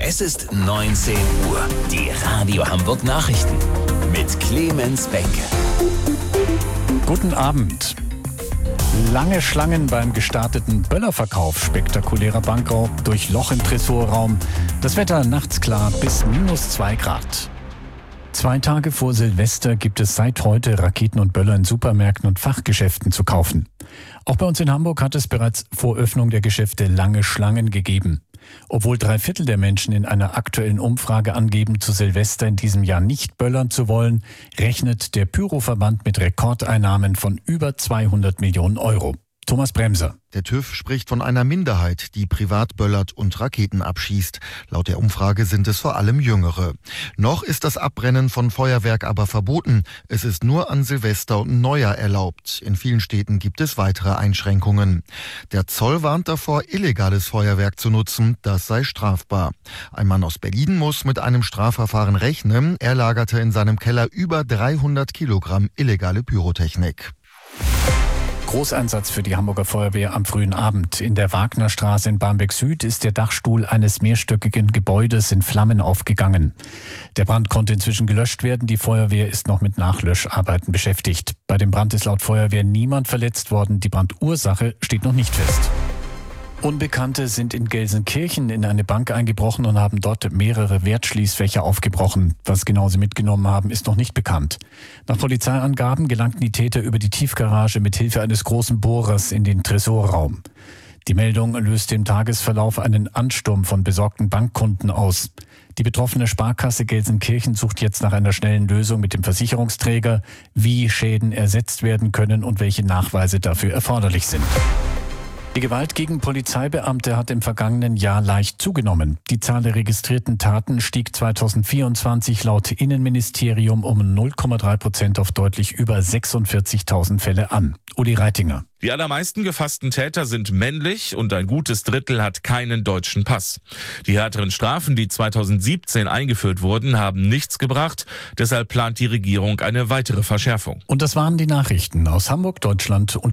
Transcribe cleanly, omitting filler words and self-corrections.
Es ist 19 Uhr. Die Radio Hamburg Nachrichten mit Clemens Benke. Guten Abend. Lange Schlangen beim gestarteten Böllerverkauf, spektakulärer Bankraub durch Loch im Tresorraum. Das Wetter nachts klar bis -2 Grad. 2 Tage vor Silvester gibt es seit heute Raketen und Böller in Supermärkten und Fachgeschäften zu kaufen. Auch bei uns in Hamburg hat es bereits vor Öffnung der Geschäfte lange Schlangen gegeben. Obwohl 3/4 der Menschen in einer aktuellen Umfrage angeben, zu Silvester in diesem Jahr nicht böllern zu wollen, rechnet der Pyroverband mit Rekordeinnahmen von über 200 Millionen Euro. Thomas Bremser. Der TÜV spricht von einer Minderheit, die privat böllert und Raketen abschießt. Laut der Umfrage sind es vor allem Jüngere. Noch ist das Abbrennen von Feuerwerk aber verboten. Es ist nur an Silvester und Neujahr erlaubt. In vielen Städten gibt es weitere Einschränkungen. Der Zoll warnt davor, illegales Feuerwerk zu nutzen. Das sei strafbar. Ein Mann aus Berlin muss mit einem Strafverfahren rechnen. Er lagerte in seinem Keller über 300 Kilogramm illegale Pyrotechnik. Großeinsatz für die Hamburger Feuerwehr am frühen Abend. In der Wagnerstraße in Barmbek Süd ist der Dachstuhl eines mehrstöckigen Gebäudes in Flammen aufgegangen. Der Brand konnte inzwischen gelöscht werden. Die Feuerwehr ist noch mit Nachlöscharbeiten beschäftigt. Bei dem Brand ist laut Feuerwehr niemand verletzt worden. Die Brandursache steht noch nicht fest. Unbekannte sind in Gelsenkirchen in eine Bank eingebrochen und haben dort mehrere Wertschließfächer aufgebrochen. Was genau sie mitgenommen haben, ist noch nicht bekannt. Nach Polizeiangaben gelangten die Täter über die Tiefgarage mit Hilfe eines großen Bohrers in den Tresorraum. Die Meldung löste im Tagesverlauf einen Ansturm von besorgten Bankkunden aus. Die betroffene Sparkasse Gelsenkirchen sucht jetzt nach einer schnellen Lösung mit dem Versicherungsträger, wie Schäden ersetzt werden können und welche Nachweise dafür erforderlich sind. Die Gewalt gegen Polizeibeamte hat im vergangenen Jahr leicht zugenommen. Die Zahl der registrierten Taten stieg 2024 laut Innenministerium um 0,3% auf deutlich über 46.000 Fälle an. Uli Reitinger. Die allermeisten gefassten Täter sind männlich und ein gutes Drittel hat keinen deutschen Pass. Die härteren Strafen, die 2017 eingeführt wurden, haben nichts gebracht. Deshalb plant die Regierung eine weitere Verschärfung. Und das waren die Nachrichten aus Hamburg, Deutschland und